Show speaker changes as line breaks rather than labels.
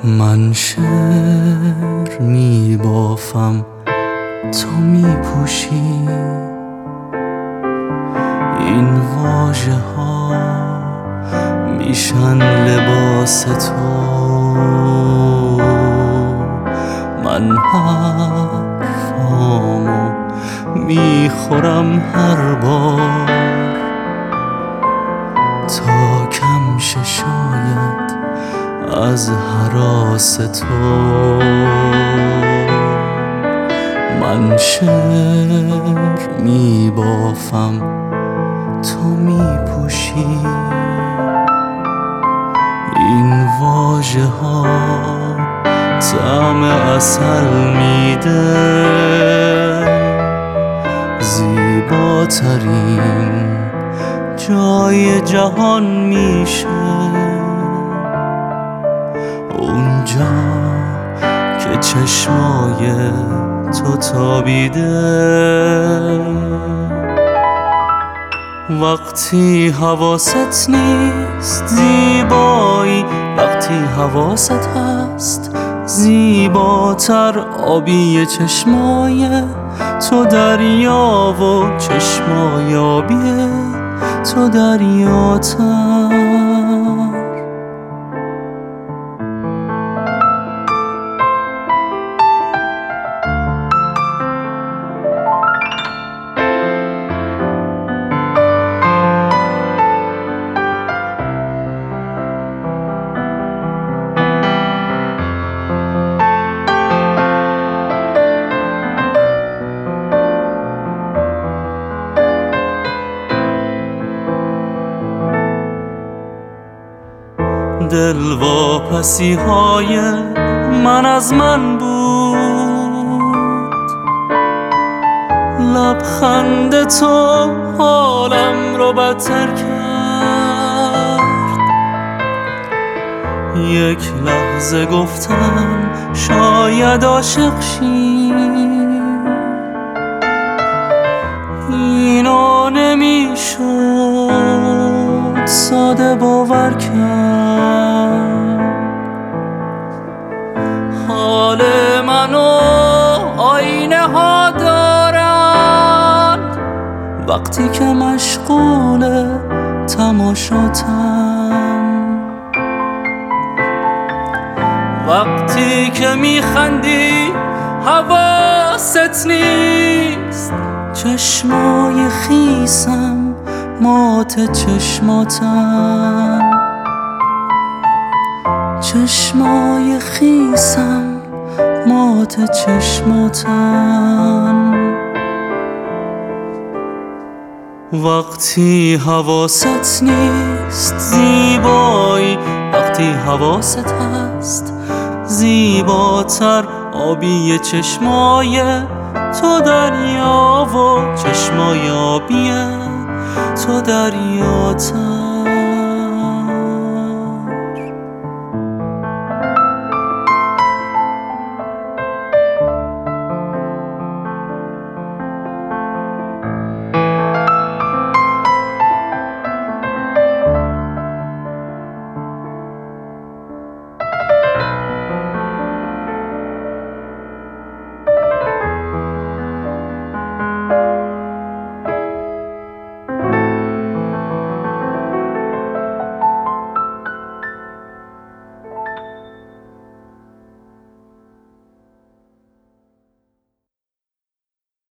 من شعر می بافم تو می پوشی این واژه ها میشن لباس تو من حرفامو میخورم هر بار تا کم شه شاید از هراس تو من شعر می بافم تو می پوشی این واژه ها طعم عسل میده زیباترین جای جهان میشه اونجا که چشمای تو تابیده وقتی حواست نیست زیبایی وقتی حواست هست زیباتر آبی چشمای تو دریا و چشمای آبی تو دریاتر دل واپسی های من از من بود لبخند تو حالم رو بدتر کرد یک لحظه گفتم شاید عاشق شی اینو نمیشد ساده باور کرد حال منو آینه ها دارند وقتی که مشغول تماشاتم وقتی که میخندی حواست نیست چشمای خیسم مات چشماتن چشمای خیسم مات چشماتن وقتی حواست نیست زیبایی وقتی حواست هست زیباتر آبی چشمای تو دریا و چشمای آبی تو دریاتر